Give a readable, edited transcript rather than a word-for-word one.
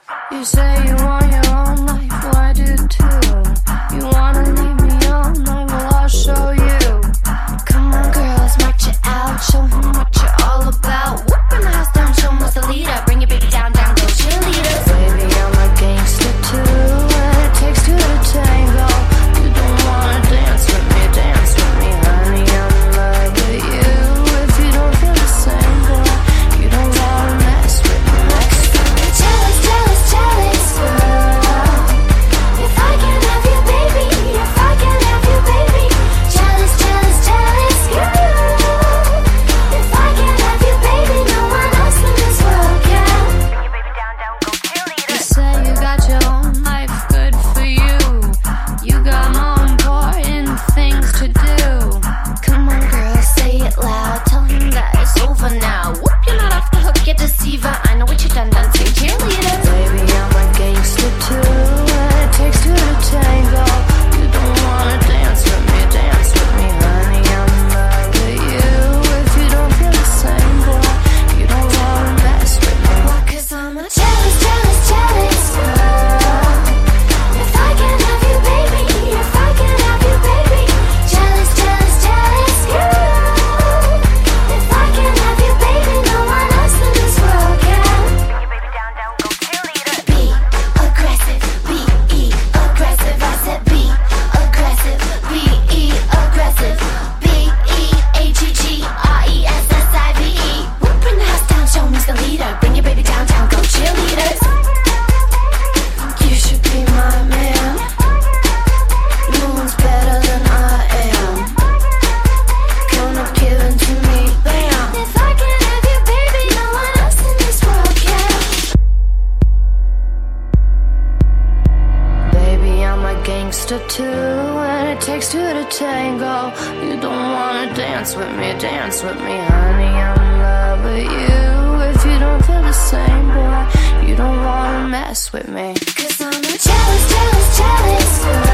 You say you want your own life, well I do too. You wanna leave me all night, well I'll show you. Come on girls, march it out, show them what you're all about. Whooping the house down, show them what's the leader. Bring your baby down, down, go cheerleaders. Baby, I'm a gangster too, and it takes two to tango. You don't wanna dance with me, honey, I'm in love with you. If you don't feel the same, boy, you don't wanna mess with me. Jealous, jealous, jealous girl. If I can have you, baby, if I can have you, baby. Jealous, jealous, jealous girl. If I can have you, baby, no one else in this world can. Bring your baby down, down, go cheerleader. You say you got your own life, good for you. You got more important things to do. Come on, girl, say it loud. Tell him that it's over now. Whoop, you're not off the hook, you deceiver. I know what you done, sing cheerleader. Baby, I'm a gangster too, and it takes two to tango. You don't wanna dance with me, honey, I'm in love with you. If you don't feel the same, boy, you don't wanna mess with me. Why? 'Cause I'm a jealous, jealous, jealous girl. If I can have you, baby, if I can have you, baby. Jealous, jealous, jealous girl. If I can have you, baby, no one else in this world can. Bring your baby down, down, go cheerleader. Be aggressive, be aggressive. I said be aggressive, be aggressive. BEAGGRESSIVE. Whooping the house down, show me's the leader. Bring your baby down, down, go cheerleaders. You should be my man. No one's better than I am. Come up, give it to me, bam. If I can have you, baby, no one else in this world can. Baby, I'm a gangster too, and it takes two to tango. You don't wanna dance with me, honey, I'm in love with you. If you don't feel the same, boy, you don't wanna mess with me. 'Cause I'm a jealous, jealous, jealous girl.